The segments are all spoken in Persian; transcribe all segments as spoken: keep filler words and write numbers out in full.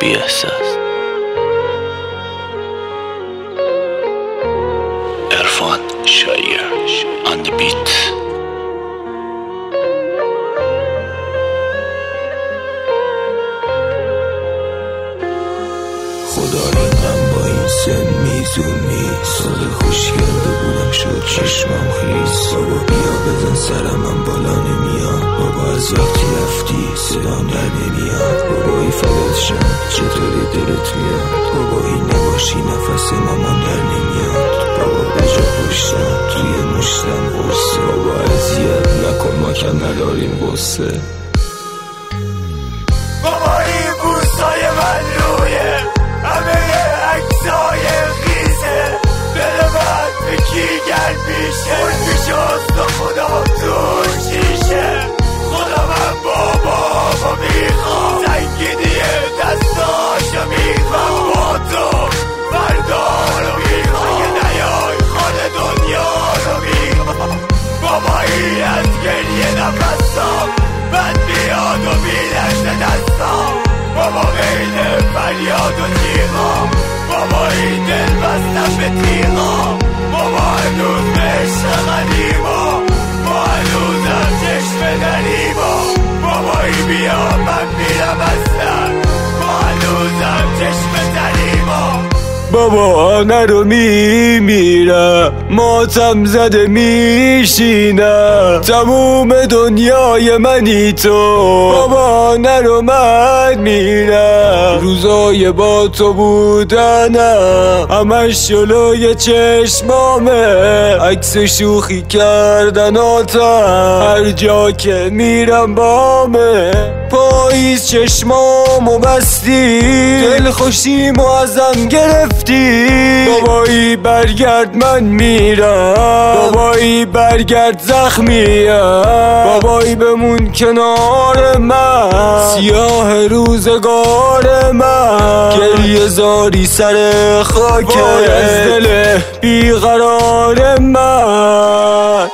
بی احساس. عرفان شایر on the beat. خدا رقم با این سن میزونی سال خوش کرده بودم شد چشمم خیز. بابا بیا بزن سرم من بالا نمیاد. بابا از وقتی رفتی صدام در نمیاد. بابایی فدات شم چطوری دلت میاد. بابایی نباشی نفس مامان در نمیاد. بابا بجا پشتم توی مشتم غصه. بابا اذیت نکن ما که نداریم غصه. بابا این بوسای من رویه همه عکسای خیزه. دل من به کی گرد میشه اون پیش از خدا تو شیشه. خدا من بابا میخوام سنگینی دستاشو میخوام. با تو فردا رو میخوام اگه نیای خانه دنیا رو میخوام. بابایی از گریه نفسام بد میاد و میلرزه دستام. بابا بین فریاد و تیغام بابایی دل بستم به تیغام. بابا هنوز به عشق قدیما ما هنوزم چشم دریما. بابایی بیا من میرم اصلا ما هنوزم چشم دریما. بابا نرو میمیرم ماتم زده میشینم تموم دنیای منی تو. بابا نرو من میرم روزای با تو بودنم همش جلوی چشمامه. عکس شوخی کردن آتم هر جا که میرم بامه. پاییز چشمامو بستی دل خوشیمو ازم گرفتی. بابایی برگرد من میرم. بابایی برگرد زخمیم. بابایی بمون کنار من سیاه روزگار من. گریه زاری سر خاک از دل بیقرار من.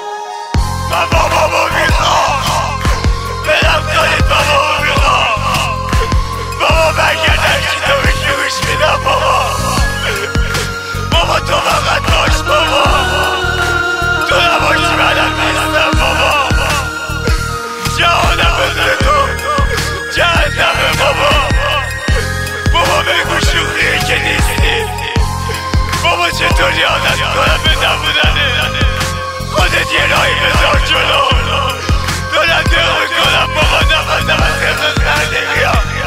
تو فقط باش بابا تو نباشی منم نیستم بابا. جهانم بدون تو جهنمه بابا. بابا بگو شوخیه که نیستی. بابا چطوری عادت کنم به نبودنه. خودت یه راهی بذار جلو. دارم دقیق کنم بابا نفسم از قبل سر نمیاد.